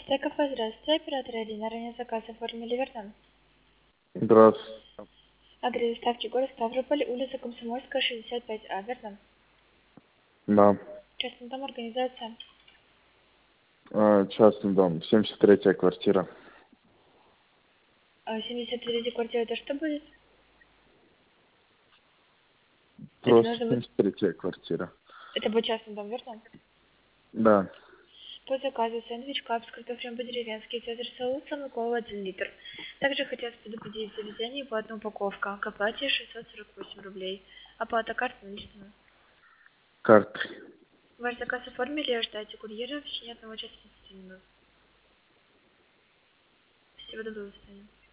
Стейк кафе, здравствуйте. Оператор Ирина, ранее заказ оформили, верно? Здравствуйте. Адрес доставки город Ставрополь, улица Комсомольская, 65А, верно? Да. Частный дом, организация. Частный дом, 73-я квартира. 73 квартира, это что будет? Это Просто нужно будет... 73-я квартира. Это будет частный дом, верно? Да. По заказу сэндвич, кап с картофелем по-деревенски, цезарь соус, самокол 1 литр. Также хотят предупредить в заведении по одной упаковка. К оплате 648 рублей. Оплата карты наличными. Карты. Ваш заказ оформили, ожидайте курьера в течение 1 часа 15 минут. Всего доброго, до свидания.